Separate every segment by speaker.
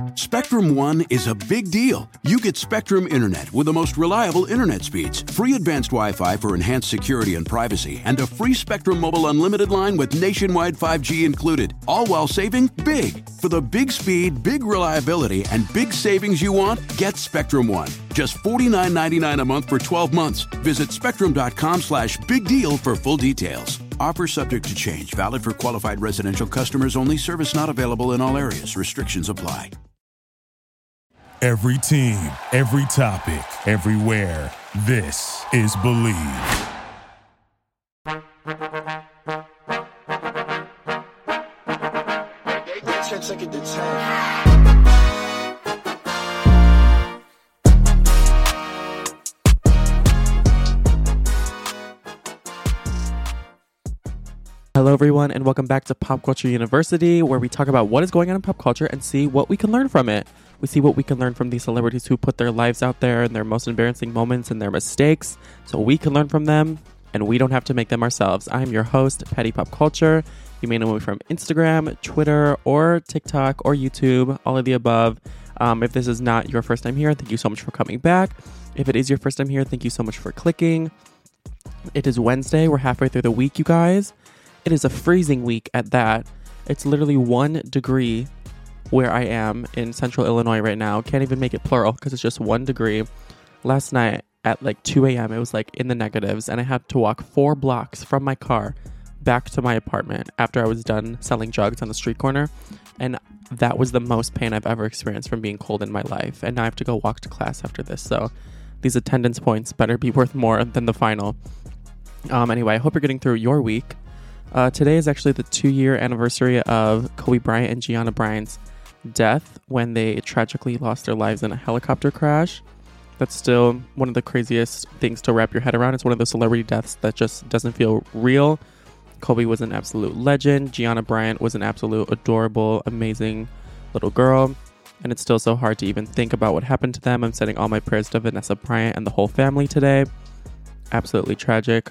Speaker 1: Spectrum One is a big deal. You get Spectrum Internet with the most reliable internet speeds, free advanced Wi-Fi for enhanced security and privacy, and a free Spectrum Mobile Unlimited line with nationwide 5G included, all while saving big. For the big speed, big reliability, and big savings you want, get Spectrum One. Just $49.99 a month for 12 months. Visit spectrum.com/big deal for full details. Offer subject to change. Valid for qualified residential customers only. Service not available in all areas. Restrictions apply.
Speaker 2: Every team, every topic, everywhere. This is Believe.
Speaker 3: Hello, everyone, and welcome back to Pop Culture University, where we talk about what is going on in pop culture and see what we can learn from it. We see what we can learn from these celebrities who put their lives out there and their most embarrassing moments and their mistakes, so we can learn from them, and we don't have to make them ourselves. I'm your host, Patty Pop Culture. You may know me from Instagram, Twitter, or TikTok, or YouTube, all of the above. If this is not your first time here, thank you so much for coming back. If it is your first time here, thank you so much for clicking. It is Wednesday. We're halfway through the week, you guys. It is a freezing week at that. It's literally 1 degree where I am in central Illinois right now. Can't even make it plural because it's just 1 degree. Last night at like 2 a.m. it was like in the negatives, and I had to walk 4 blocks from my car back to my apartment after I was done selling drugs on the street corner. And that was the most pain I've ever experienced from being cold in my life. And now I have to go walk to class after this. So these attendance points better be worth more than the final. Anyway, I hope you're getting through your week. Today is actually the 2-year anniversary of Kobe Bryant and Gianna Bryant's death when they tragically lost their lives in a helicopter crash. That's still one of the craziest things to wrap your head around. It's one of those celebrity deaths that just doesn't feel real. Kobe was an absolute legend. Gianna Bryant was an absolute adorable, amazing little girl. And it's still so hard to even think about what happened to them. I'm sending all my prayers to Vanessa Bryant and the whole family today. Absolutely tragic.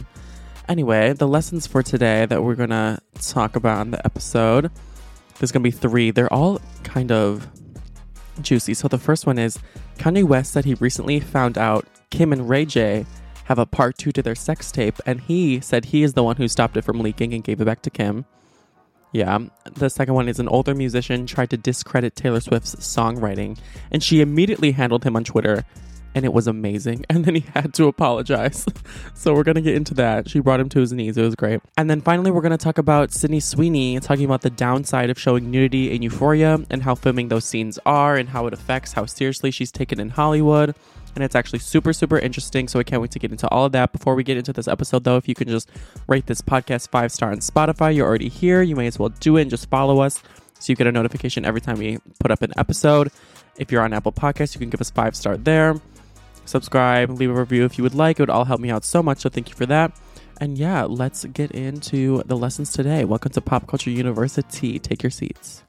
Speaker 3: Anyway, the lessons for today that we're going to talk about in the episode, there's going to be 3. They're all kind of juicy. So the first one is Kanye West said he recently found out Kim and Ray J have a part 2 to their sex tape, and he said he is the one who stopped it from leaking and gave it back to Kim. Yeah. The second one is an older musician tried to discredit Taylor Swift's songwriting, and she immediately handled him on Twitter. And it was amazing. And then he had to apologize. So we're going to get into that. She brought him to his knees. It was great. And then finally, we're going to talk about Sydney Sweeney talking about the downside of showing nudity in Euphoria and how filming those scenes are and how it affects how seriously she's taken in Hollywood. And it's actually super, super interesting. So I can't wait to get into all of that. Before we get into this episode, though, if you can just rate this podcast 5-star on Spotify, you're already here. You may as well do it and just follow us so you get a notification every time we put up an episode. If you're on Apple Podcasts, you can give us 5-star there. Subscribe, leave a review if you would like. It would all help me out so much, so thank you for that. And yeah, let's get into the lessons today. Welcome to Pop Culture University. Take your seats.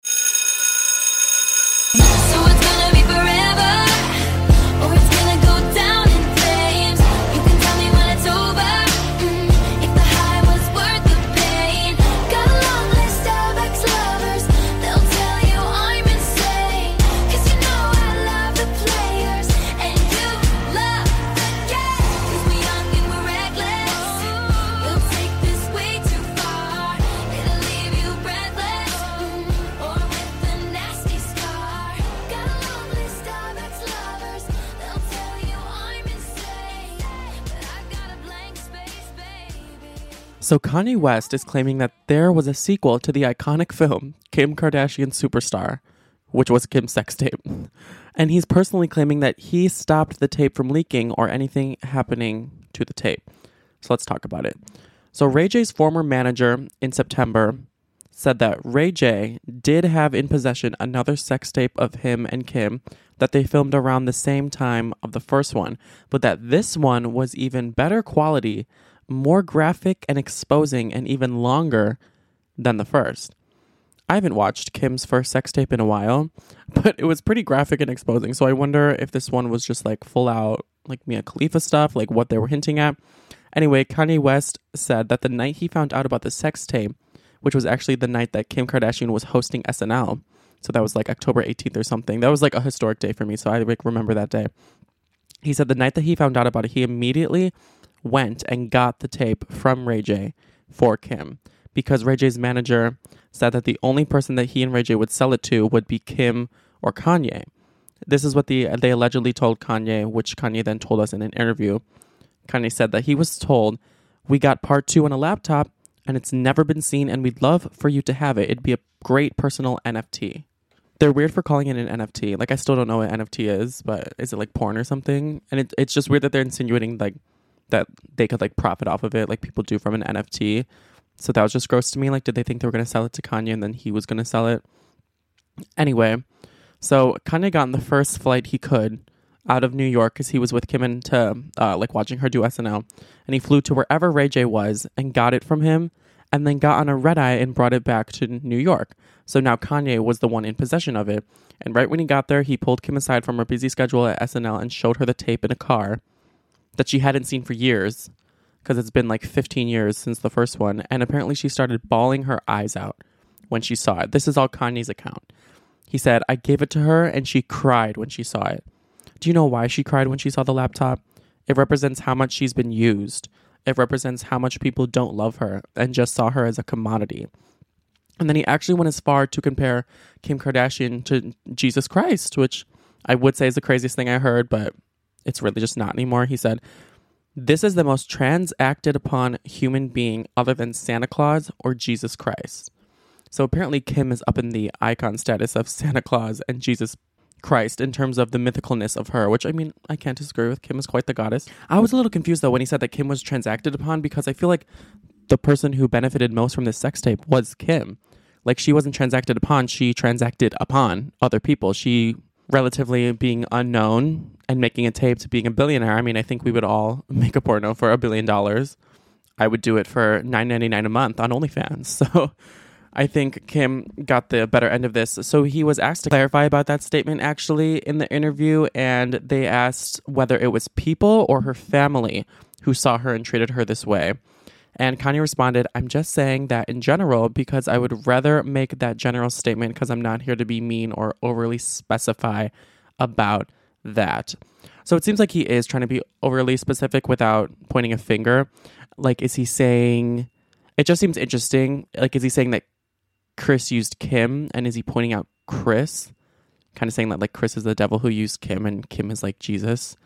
Speaker 4: So it's gonna be forever, or it's gonna go down in flames. You can tell me when it's over, if the high was worth the pain. Got a long list of ex-lovers, they'll tell you I'm insane. 'Cause you know I love the players, and you love the game. 'Cause we're young and we're reckless, we'll take this way too far. It'll leave you breathless, or with a nasty scar. Got a long list of ex-lovers, they'll tell you I'm insane, but I've got a blank space, baby.
Speaker 3: So Kanye West is claiming that there was a sequel to the iconic film Kim Kardashian Superstar, which was Kim's sex tape. And he's personally claiming that he stopped the tape from leaking or anything happening to the tape. So let's talk about it. So Ray J's former manager in September said that Ray J did have in possession another sex tape of him and Kim that they filmed around the same time of the first one, but that this one was even better quality, more graphic and exposing, and even longer than the first. I haven't watched Kim's first sex tape in a while, but it was pretty graphic and exposing, so I wonder if this one was just like full out like Mia Khalifa stuff, like what they were hinting at. Anyway, Kanye West said that the night he found out about the sex tape, which was actually the night that Kim Kardashian was hosting SNL. So that was like October 18th or something. That was like a historic day for me. So I like remember that day. He said the night that he found out about it, he immediately went and got the tape from Ray J for Kim, because Ray J's manager said that the only person that he and Ray J would sell it to would be Kim or Kanye. This is what they allegedly told Kanye, which Kanye then told us in an interview. Kanye said that he was told, "We got part 2 on a laptop and it's never been seen and we'd love for you to have it. It'd be a great personal NFT." They're weird for calling it an NFT. Like, I still don't know what NFT is, but is it like porn or something? And it's just weird that they're insinuating like that they could like profit off of it like people do from an NFT. So that was just gross to me. Like, did they think they were going to sell it to Kanye and then he was going to sell it? Anyway, so Kanye got on the first flight he could out of New York because he was with Kim and to like watching her do SNL. And he flew to wherever Ray J was and got it from him and then got on a red eye and brought it back to New York. So now Kanye was the one in possession of it. And right when he got there, he pulled Kim aside from her busy schedule at SNL and showed her the tape in a car that she hadn't seen for years, because it's been like 15 years since the first one. And apparently she started bawling her eyes out when she saw it. This is all Kanye's account. He said, "I gave it to her and she cried when she saw it." Do you know why she cried when she saw the laptop? It represents how much she's been used. It represents how much people don't love her and just saw her as a commodity. And then he actually went as far to compare Kim Kardashian to Jesus Christ, which I would say is the craziest thing I heard, but it's really just not anymore. He said, "This is the most transacted upon human being other than Santa Claus or Jesus Christ." So apparently Kim is up in the icon status of Santa Claus and Jesus Christ in terms of the mythicalness of her, which, I mean, I can't disagree with. Kim is quite the goddess. I was a little confused though when he said that Kim was transacted upon, because I feel like the person who benefited most from this sex tape was Kim. Like, she wasn't transacted upon, she transacted upon other people. She, relatively being unknown and making a tape to being a billionaire. I mean, I think we would all make a porno for $1 billion. I would do it for $9.99 a month on OnlyFans. So I think Kim got the better end of this. So he was asked to clarify about that statement actually in the interview, and they asked whether it was people or her family who saw her and treated her this way. And Kanye responded, "I'm just saying that in general because I would rather make that general statement because I'm not here to be mean or overly specify about that." So it seems like he is trying to be overly specific without pointing a finger. Like, is he saying, it just seems interesting. Like, is he saying that Chris used Kim, and is he pointing out Chris? Kind of saying that like Chris is the devil who used Kim and Kim is like Jesus.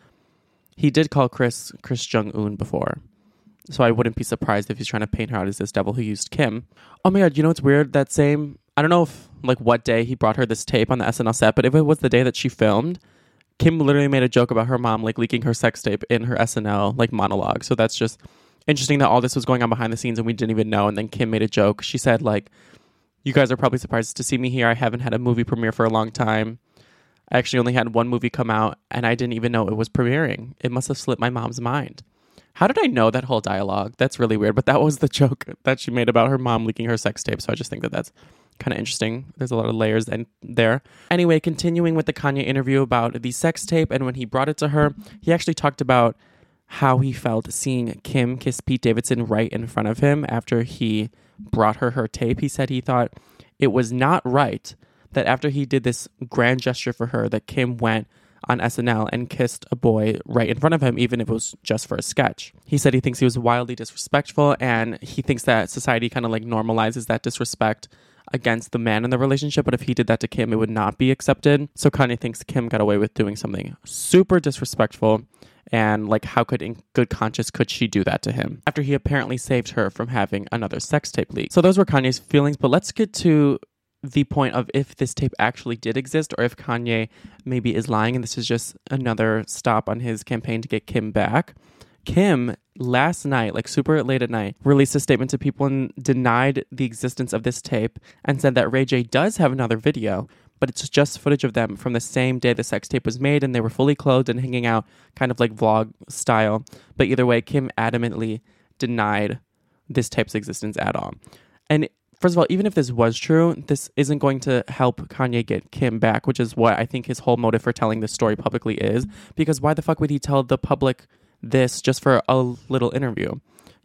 Speaker 3: He did call Chris Jong-un before. So I wouldn't be surprised if he's trying to paint her out as this devil who used Kim. Oh my God, you know what's weird? That same, I don't know if like what day he brought her this tape on the SNL set, but if it was the day that she filmed, Kim literally made a joke about her mom like leaking her sex tape in her SNL like monologue. So that's just interesting that all this was going on behind the scenes and we didn't even know. And then Kim made a joke. She said like, "You guys are probably surprised to see me here. I haven't had a movie premiere for a long time. I actually only had one movie come out and I didn't even know it was premiering. It must have slipped my mom's mind." How did I know that whole dialogue? That's really weird. But that was the joke that she made about her mom leaking her sex tape. So I just think that that's kind of interesting. There's a lot of layers in there. Anyway, continuing with the Kanye interview about the sex tape, and when he brought it to her, he actually talked about how he felt seeing Kim kiss Pete Davidson right in front of him after he brought her tape. He said he thought it was not right that after he did this grand gesture for her, that Kim went on SNL and kissed a boy right in front of him, even if it was just for a sketch. He said he thinks he was wildly disrespectful, and he thinks that society kind of like normalizes that disrespect against the man in the relationship, but if he did that to Kim, it would not be accepted. So Kanye thinks Kim got away with doing something super disrespectful, and like how could in good conscience could she do that to him after he apparently saved her from having another sex tape leak. So those were Kanye's feelings, but let's get to the point of if this tape actually did exist or if Kanye maybe is lying and this is just another stop on his campaign to get Kim back. Kim last night, like super late at night, released a statement to people and denied the existence of this tape and said that Ray J does have another video, but it's just footage of them from the same day the sex tape was made and they were fully clothed and hanging out kind of like vlog style. But either way, Kim adamantly denied this tape's existence at all. And first of all, even if this was true, this isn't going to help Kanye get Kim back, which is what I think his whole motive for telling this story publicly is. Because why the fuck would he tell the public this just for a little interview?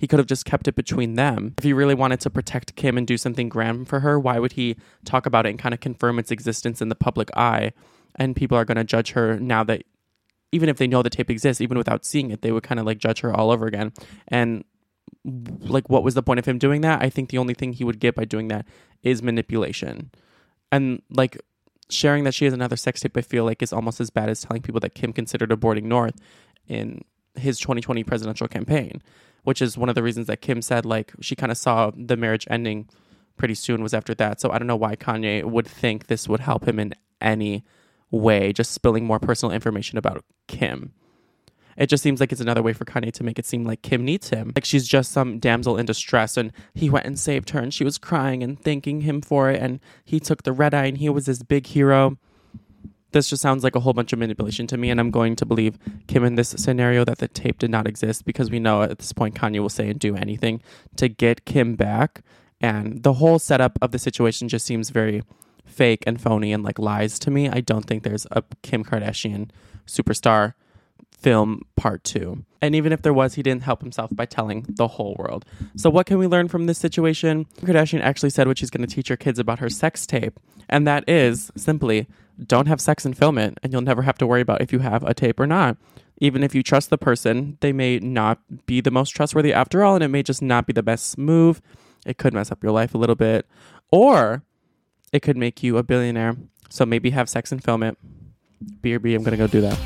Speaker 3: He could have just kept it between them. If he really wanted to protect Kim and do something grand for her, why would he talk about it and kind of confirm its existence in the public eye? And people are going to judge her now that, even if they know the tape exists, even without seeing it, they would kind of like judge her all over again. And like, what was the point of him doing that? I think the only thing he would get by doing that is manipulation. And like, sharing that she has another sex tape, I feel like is almost as bad as telling people that Kim considered aborting North in his 2020 presidential campaign, which is one of the reasons that Kim said like she kind of saw the marriage ending pretty soon was after that. So I don't know why Kanye would think this would help him in any way, just spilling more personal information about Kim. It just seems like it's another way for Kanye to make it seem like Kim needs him. Like she's just some damsel in distress and he went and saved her and she was crying and thanking him for it and he took the red eye and he was this big hero. This just sounds like a whole bunch of manipulation to me, and I'm going to believe Kim in this scenario that the tape did not exist, because we know at this point Kanye will say and do anything to get Kim back. And the whole setup of the situation just seems very fake and phony and like lies to me. I don't think there's a Kim Kardashian superstar film part 2. And even if there was, he didn't help himself by telling the whole world. So what can we learn from this situation? Kim Kardashian actually said what she's going to teach her kids about her sex tape. And that is simply, don't have sex and film it. And you'll never have to worry about if you have a tape or not. Even if you trust the person, they may not be the most trustworthy after all. And it may just not be the best move. It could mess up your life a little bit. Or it could make you a billionaire. So maybe have sex and film it. BRB, I'm going to go do that.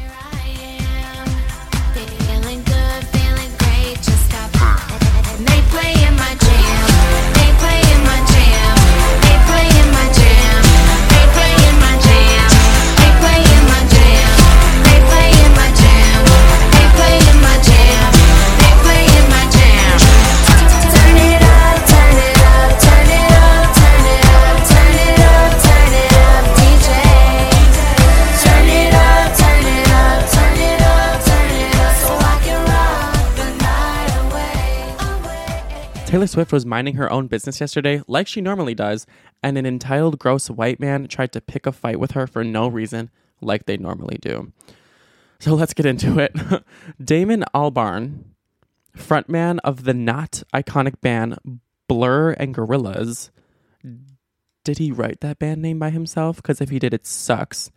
Speaker 4: Feeling good, feeling great, just got and they play in my jam. They play in my jam. They play in my jam. They play in my jam. They play in my jam. They play in my jam. They play in my jam. They play in my jam. Turn it up, turn it up, turn it up, turn it up, turn it up, turn it up, DJ. Turn it up, turn it up, turn it up, turn it up, so I can rock the night away.
Speaker 3: Taylor Swift was minding her own business yesterday, like she normally does, and an entitled, gross white man tried to pick a fight with her for no reason, like they normally do. So let's get into it. Damon Albarn, frontman of the not iconic band Blur and Gorillaz. Did he write that band name by himself? Because if he did, it sucks.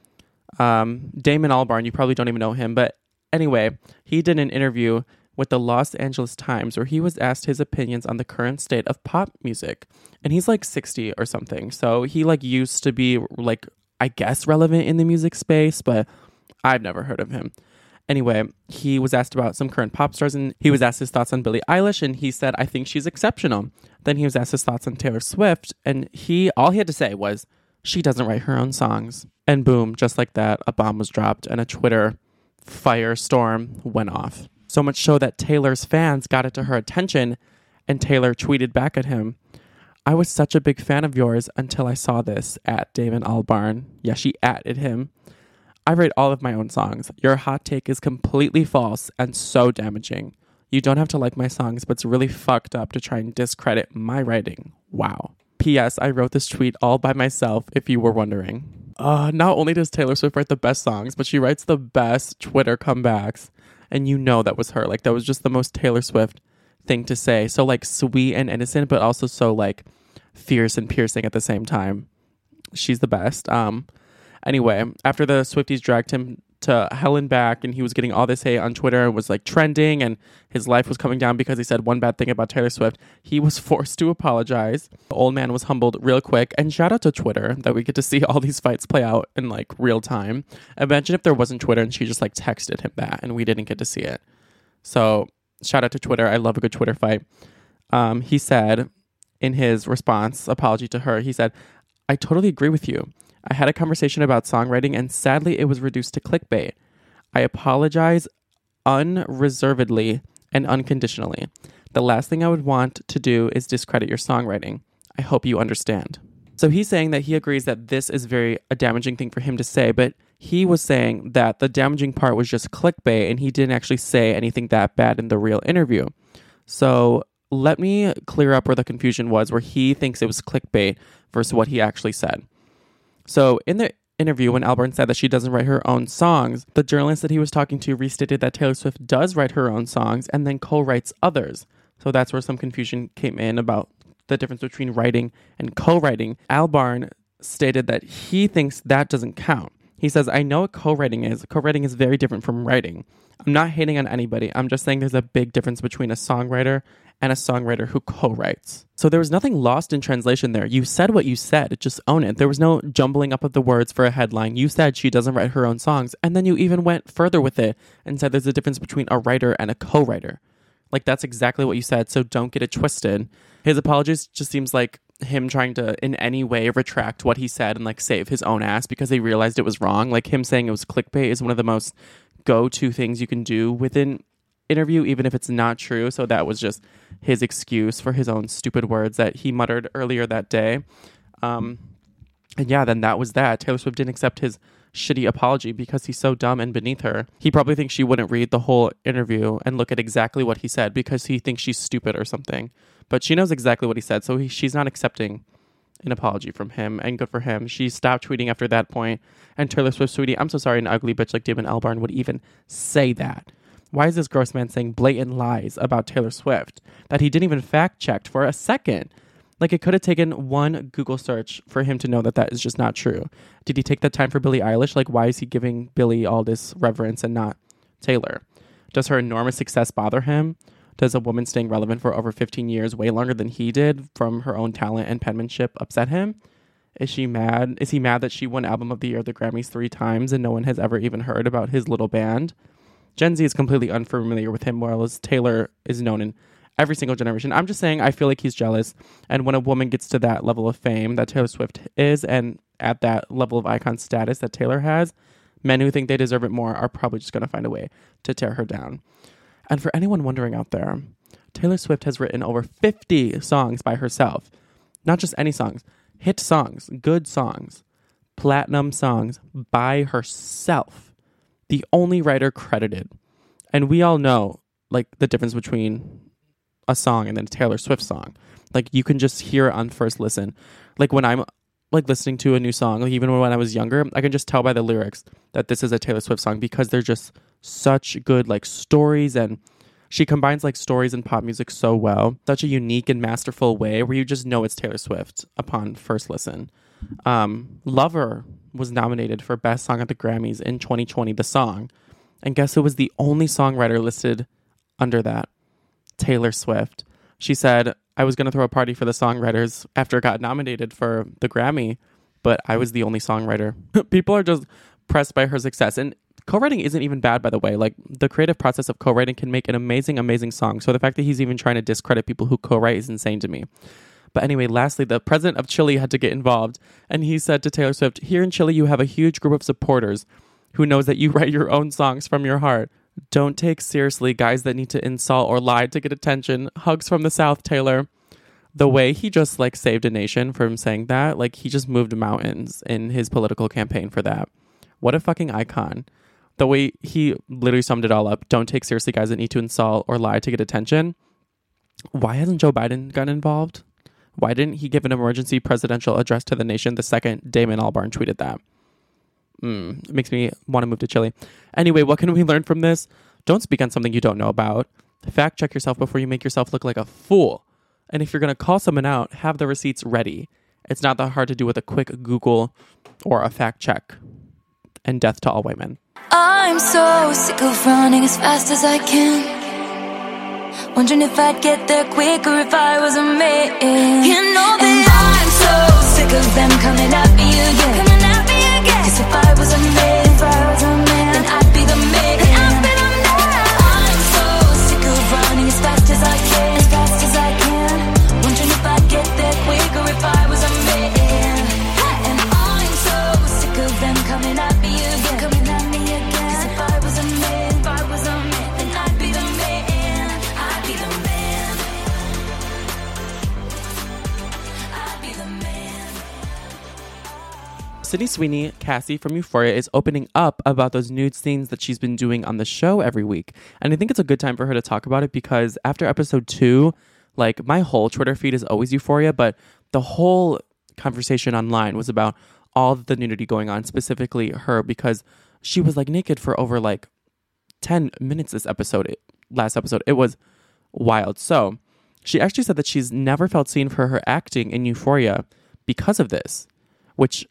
Speaker 3: Damon Albarn, you probably don't even know him, but anyway, he did an interview with the Los Angeles Times where he was asked his opinions on the current state of pop music. And he's like 60 or something. So he like used to be like, I guess, relevant in the music space, but I've never heard of him. Anyway, he was asked about some current pop stars and he was asked his thoughts on Billie Eilish and he said, I think she's exceptional. Then he was asked his thoughts on Taylor Swift and all he had to say was, she doesn't write her own songs. And boom, just like that, a bomb was dropped and a Twitter firestorm went off. So much so that Taylor's fans got it to her attention and Taylor tweeted back at him, I was such a big fan of yours until I saw this at Damon Albarn. Yeah, she atted him. I write all of my own songs. Your hot take is completely false and so damaging. You don't have to like my songs, but it's really fucked up to try and discredit my writing. Wow. P.S. I wrote this tweet all by myself, if you were wondering. Not only does Taylor Swift write the best songs, but she writes the best Twitter comebacks. And you know that was her. Like, that was just the most Taylor Swift thing to say. So, like, sweet and innocent, but also so, like, fierce and piercing at the same time. She's the best. Anyway, after the Swifties dragged him to hell and back and he was getting all this hate on Twitter and was like trending and his life was coming down because he said one bad thing about Taylor Swift, he was forced to apologize. The old man was humbled real quick, and shout out to Twitter that we get to see all these fights play out in like real time. Imagine if there wasn't Twitter and she just like texted him that and we didn't get to see it. So shout out to Twitter. I love a good Twitter fight. He said in his apology to her, he said, I totally agree with you. I had a conversation about songwriting and sadly it was reduced to clickbait. I apologize unreservedly and unconditionally. The last thing I would want to do is discredit your songwriting. I hope you understand. So he's saying that he agrees that this is a damaging thing for him to say, but he was saying that the damaging part was just clickbait and he didn't actually say anything that bad in the real interview. So let me clear up where the confusion was, where he thinks it was clickbait versus what he actually said. So in the interview, when Albarn said that she doesn't write her own songs, the journalist that he was talking to restated that Taylor Swift does write her own songs and then co-writes others. So that's where some confusion came in about the difference between writing and co-writing. Albarn stated that he thinks that doesn't count. He says, I know what co-writing is. Co-writing is very different from writing. I'm not hating on anybody. I'm just saying there's a big difference between a songwriter and a songwriter who co-writes. So there was nothing lost in translation there. You said what you said. Just own it. There was no jumbling up of the words for a headline. You said she doesn't write her own songs. And then you even went further with it and said there's a difference between a writer and a co-writer. Like, that's exactly what you said. So don't get it twisted. His apologies just seems like him trying to in any way retract what he said and like save his own ass because they realized it was wrong. Like, him saying it was clickbait is one of the most go-to things you can do within interview, even if it's not true. So that was just his excuse for his own stupid words that he muttered earlier that day. And yeah, then that was that. Taylor Swift didn't accept his shitty apology because he's so dumb and beneath her. He probably thinks she wouldn't read the whole interview and look at exactly what he said because he thinks she's stupid or something. But she knows exactly what he said, so she's not accepting an apology from him, and good for him. She stopped tweeting after that point, and Taylor Swift tweeted, I'm so sorry an ugly bitch like Damon Albarn would even say that. Why is this gross man saying blatant lies about Taylor Swift that he didn't even fact check for a second? Like, it could have taken one Google search for him to know that that is just not true. Did he take that time for Billie Eilish? Like, why is he giving Billie all this reverence and not Taylor? Does her enormous success bother him? Does a woman staying relevant for over 15 years, way longer than he did, from her own talent and penmanship, upset him? Is she mad? Is he mad that she won Album of the Year at the Grammys 3 times and no one has ever even heard about his little band? Gen Z is completely unfamiliar with him, whereas Taylor is known in every single generation. I'm just saying I feel like he's jealous. And when a woman gets to that level of fame that Taylor Swift is and at that level of icon status that Taylor has, men who think they deserve it more are probably just going to find a way to tear her down. And for anyone wondering out there, Taylor Swift has written over 50 songs by herself. Not just any songs, hit songs, good songs, platinum songs by herself. The only writer credited. And we all know, like, the difference between a song and then a Taylor Swift song. Like, you can just hear it on first listen. Like, when I'm like listening to a new song, like even when I was younger, I can just tell by the lyrics that this is a Taylor Swift song because they're just such good like stories, and she combines like stories and pop music so well, such a unique and masterful way where you just know it's Taylor Swift upon first listen. Lover was nominated for Best Song at the Grammys in 2020, the song. And guess who was the only songwriter listed under that? Taylor Swift. She said, I was going to throw a party for the songwriters after it got nominated for the Grammy, but I was the only songwriter. People are just pressed by her success. And co-writing isn't even bad, by the way. Like, the creative process of co-writing can make an amazing, amazing song. So the fact that he's even trying to discredit people who co-write is insane to me. But anyway, lastly, the president of Chile had to get involved. And he said to Taylor Swift, here in Chile, you have a huge group of supporters who knows that you write your own songs from your heart. Don't take seriously guys that need to insult or lie to get attention. Hugs from the South, Taylor. The way he just like saved a nation from saying that, like he just moved mountains in his political campaign for that. What a fucking icon. The way he literally summed it all up. Don't take seriously guys that need to insult or lie to get attention. Why hasn't Joe Biden gotten involved? Why didn't he give an emergency presidential address to the nation the second Damon Albarn tweeted that? It makes me want to move to Chile. Anyway, what can we learn from this? Don't speak on something you don't know about. Fact check yourself before you make yourself look like a fool. And if you're going to call someone out, have the receipts ready. It's not that hard to do with a quick Google or a fact check. And death to all white men.
Speaker 4: I'm so sick of running as fast as I can. Wondering if I'd get there quicker if I was a man. You know that I'm so sick of them coming at me again. Cause if I was a man, then I'd be the man. I'm so sick of running as fast as I can. Wondering if I'd get there quicker if I was a man. And I'm so sick of them coming at me again. Cause if I was a man, then I'd be the man. I'd be the man. I'd be the man.
Speaker 3: Sydney Sweeney, Cassie from Euphoria, is opening up about those nude scenes that she's been doing on the show every week. And I think it's a good time for her to talk about it because after episode 2, like my whole Twitter feed is always Euphoria, but the whole conversation online was about all the nudity going on, specifically her, because she was like naked for over like 10 minutes last episode. It was wild. So She actually said that she's never felt seen for her acting in Euphoria because of this, which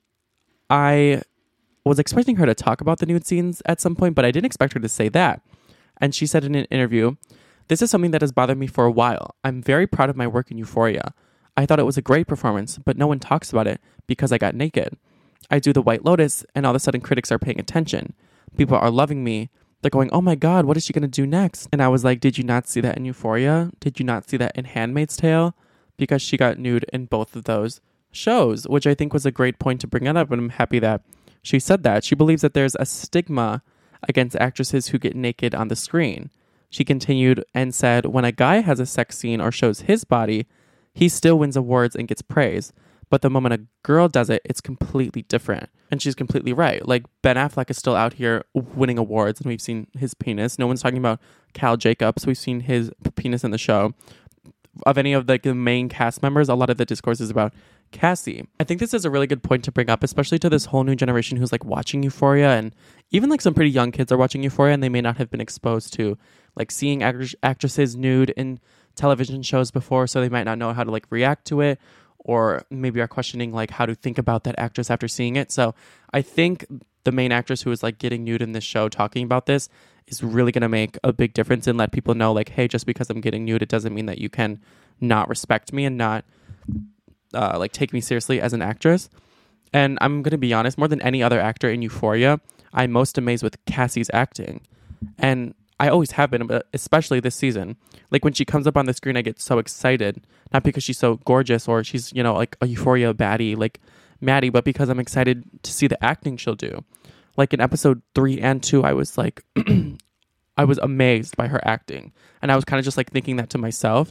Speaker 3: I was expecting her to talk about the nude scenes at some point, but I didn't expect her to say that. And she said in an interview, "This is something that has bothered me for a while. I'm very proud of my work in Euphoria. I thought it was a great performance, but no one talks about it because I got naked. I do the White Lotus, and all of a sudden critics are paying attention. People are loving me. They're going, oh my God, what is she going to do next?" And I was like, did you not see that in Euphoria? Did you not see that in Handmaid's Tale? Because she got nude in both of those shows, which I think was a great point to bring it up. And I'm happy that she said that. She believes that there's a stigma against actresses who get naked on the screen. She continued and said, when a guy has a sex scene or shows his body, he still wins awards and gets praise. But the moment a girl does it, it's completely different. And she's completely right. Like, Ben Affleck is still out here winning awards, and we've seen his penis. No one's talking about Cal Jacobs. We've seen his penis in the show. Of any of the main cast members, a lot of the discourse is about Cassie. I think this is a really good point to bring up, especially to this whole new generation who's like watching Euphoria, and even like some pretty young kids are watching Euphoria, and they may not have been exposed to like seeing actresses nude in television shows before, so they might not know how to like react to it, or maybe are questioning like how to think about that actress after seeing it. So I think the main actress who is like getting nude in this show talking about this is really going to make a big difference and let people know like, hey, just because I'm getting nude, it doesn't mean that you can not respect me and not like take me seriously as an actress. And I'm going to be honest, more than any other actor in Euphoria, I'm most amazed with Cassie's acting. And I always have been, but especially this season. Like when she comes up on the screen, I get so excited. Not because she's so gorgeous or she's, you know, like a Euphoria baddie like Maddie, but because I'm excited to see the acting she'll do. Like in episode 3 and 2, I was like, I was amazed by her acting. And I was kind of just like thinking that to myself.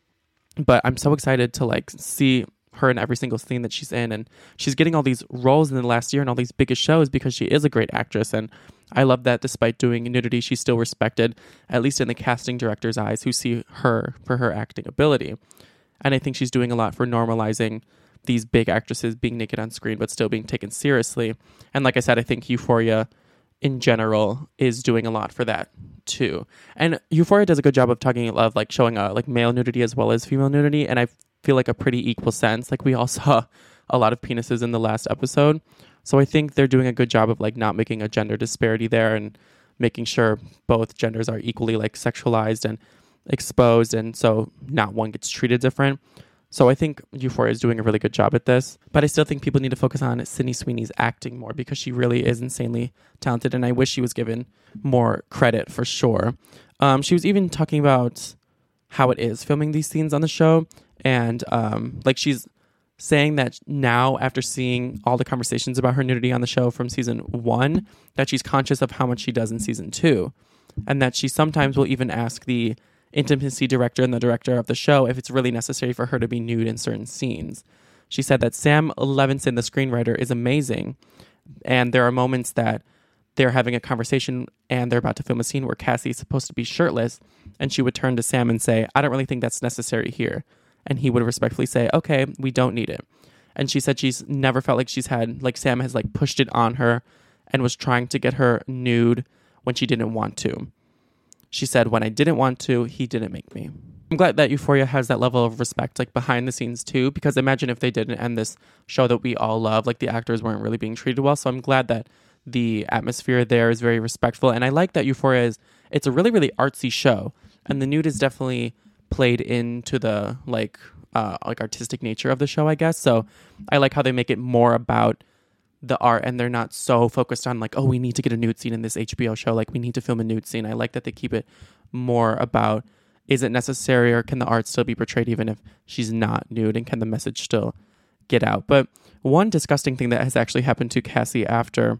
Speaker 3: But I'm so excited to like see her in every single scene that she's in. And she's getting all these roles in the last year and all these biggest shows because she is a great actress. And I love that despite doing nudity, she's still respected, at least in the casting director's eyes, who see her for her acting ability. And I think she's doing a lot for normalizing these big actresses being naked on screen, but still being taken seriously. And like I said, I think Euphoria in general is doing a lot for that too. And Euphoria does a good job of talking of like showing like male nudity as well as female nudity. And I feel like a pretty equal sense. Like we all saw a lot of penises in the last episode. So I think they're doing a good job of like not making a gender disparity there and making sure both genders are equally like sexualized and exposed. And so not one gets treated different. So I think Euphoria is doing a really good job at this. But I still think people need to focus on Sydney Sweeney's acting more because she really is insanely talented. And I wish she was given more credit for sure. She was even talking about how it is filming these scenes on the show. And like she's saying that now after seeing all the conversations about her nudity on the show from season 1, that she's conscious of how much she does in season 2. And that she sometimes will even ask the intimacy director and the director of the show if it's really necessary for her to be nude in certain scenes. She said that Sam Levinson, the screenwriter, is amazing. And there are moments that they're having a conversation and they're about to film a scene where Cassie is supposed to be shirtless. And she would turn to Sam and say, I don't really think that's necessary here. And he would respectfully say, okay, we don't need it. And she said she's never felt like she's had, like Sam has like pushed it on her and was trying to get her nude when she didn't want to. She said, when I didn't want to, he didn't make me. I'm glad that Euphoria has that level of respect, like behind the scenes too, because imagine if they didn't end this show that we all love, like the actors weren't really being treated well. So I'm glad that the atmosphere there is very respectful. And I like that Euphoria it's a really, really artsy show. And the nude is definitely played into the like artistic nature of the show, I guess. So I like how they make it more about the art and they're not so focused on like, oh, we need to get a nude scene in this HBO show. Like we need to film a nude scene. I like that they keep it more about, is it necessary or can the art still be portrayed even if she's not nude, and can the message still get out? But one disgusting thing that has actually happened to Cassie after,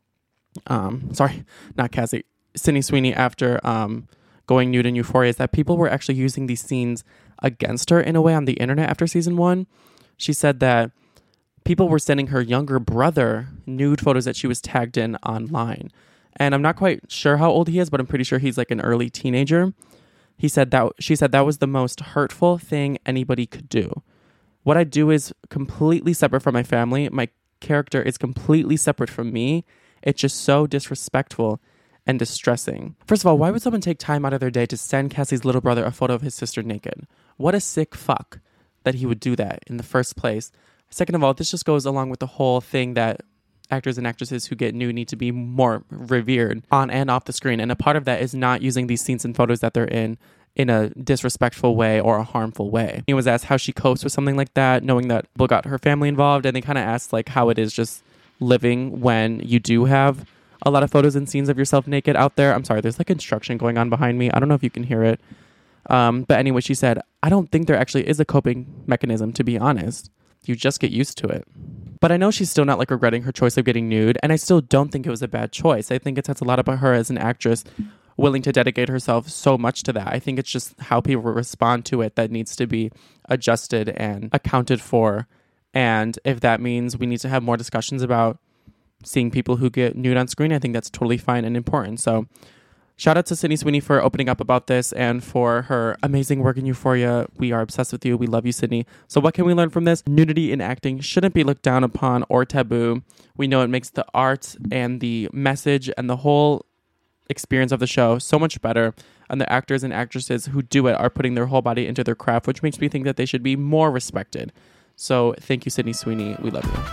Speaker 3: Sydney Sweeney after going nude in Euphoria is that people were actually using these scenes against her in a way on the internet after season 1. She said that people were sending her younger brother nude photos that she was tagged in online. And I'm not quite sure how old he is, but I'm pretty sure he's like an early teenager. She said that was the most hurtful thing anybody could do. What I do is completely separate from my family. My character is completely separate from me. It's just so disrespectful and distressing. First of all, why would someone take time out of their day to send Cassie's little brother a photo of his sister naked? what a sick fuck that he would do that in the first place. Second of all, this just goes along with the whole thing that actors and actresses who get nude need to be more revered on and off the screen. And a part of that is not using these scenes and photos that they're in a disrespectful way or a harmful way. He was asked how she copes with something like that, knowing that people got her family involved, and they kind of asked like how it is just living when you do have a lot of photos and scenes of yourself naked out there. I'm sorry, there's like construction going on behind me. I don't know if you can hear it. But anyway, she said, I don't think there actually is a coping mechanism, to be honest. You just get used to it. But I know she's still not like regretting her choice of getting nude, and I still don't think it was a bad choice. I think it says a lot about her as an actress willing to dedicate herself so much to that. I think it's just how people respond to it that needs to be adjusted and accounted for. And if that means we need to have more discussions about seeing people who get nude on screen, I think that's totally fine and important. So shout out to Sydney Sweeney for opening up about this and for her amazing work in Euphoria. We are obsessed with you. We love you, Sydney. So what can we learn from this? Nudity in acting shouldn't be looked down upon or taboo. We know it makes the art and the message and the whole experience of the show so much better. And the actors and actresses who do it are putting their whole body into their craft, which makes me think that they should be more respected. So thank you, Sydney Sweeney. We love you.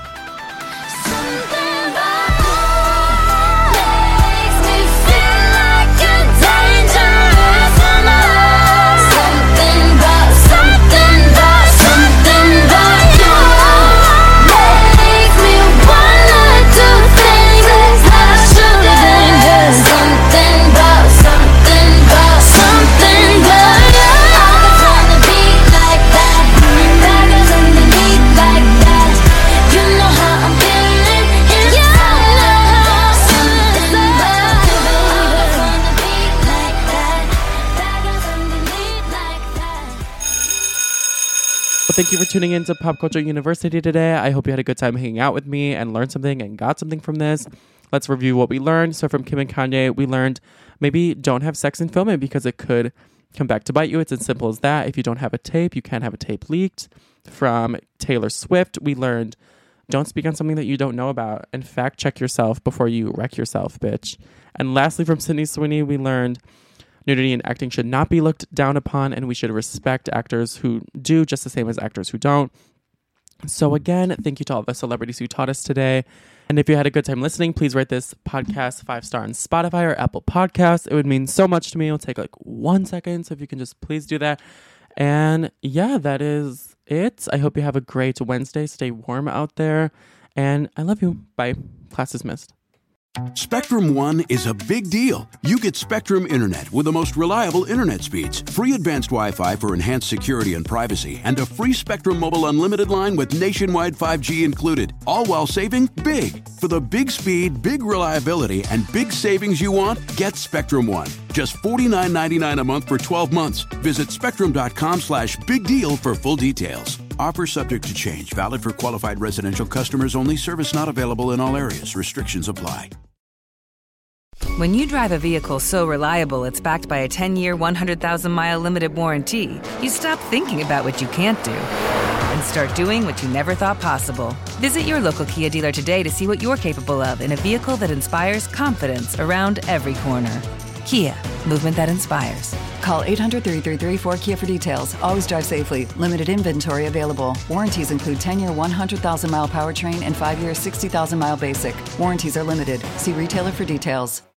Speaker 3: Thank you for tuning in to Pop Culture University today. I hope you had a good time hanging out with me and learned something and got something from this. Let's review what we learned. So from Kim and Kanye, we learned maybe don't have sex in filming because it could come back to bite you. It's as simple as that. If you don't have a tape, you can't have a tape leaked. From Taylor Swift, we learned don't speak on something that you don't know about and fact check yourself before you wreck yourself, bitch. And lastly, from Sydney Sweeney, we learned nudity in acting should not be looked down upon, and we should respect actors who do just the same as actors who don't. So again, thank you to all the celebrities who taught us today. And if you had a good time listening, please rate this podcast 5-star on Spotify or Apple Podcasts. It would mean so much to me. It'll take like 1 second, so if you can just please do that. And yeah, that is it. I hope you have a great Wednesday. Stay warm out there. And I love you. Bye. Class dismissed.
Speaker 1: Spectrum One is a big deal. You get Spectrum Internet with the most reliable internet speeds, free advanced Wi-Fi for enhanced security and privacy, and a free Spectrum Mobile Unlimited line with nationwide 5G included, all while saving big. For the big speed, big reliability, and big savings you want, get Spectrum One. Just $49.99 a month for 12 months. Visit spectrum.com/big deal for full details. Offer subject to change. Valid for qualified residential customers only. Service not available in all areas. Restrictions apply.
Speaker 5: When you drive a vehicle so reliable it's backed by a 10-year, 100,000-mile limited warranty, you stop thinking about what you can't do and start doing what you never thought possible. Visit your local Kia dealer today to see what you're capable of in a vehicle that inspires confidence around every corner. Kia, movement that inspires.
Speaker 6: Call 800-333-4KIA for details. Always drive safely. Limited inventory available. Warranties include 10-year 100,000-mile powertrain and 5-year 60,000-mile basic. Warranties are limited. See retailer for details.